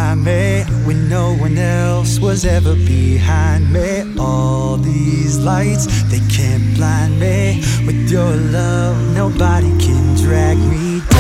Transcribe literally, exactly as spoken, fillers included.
find me when no one else was ever behind me. All these lights, they can't blind me. With your love, nobody can drag me down.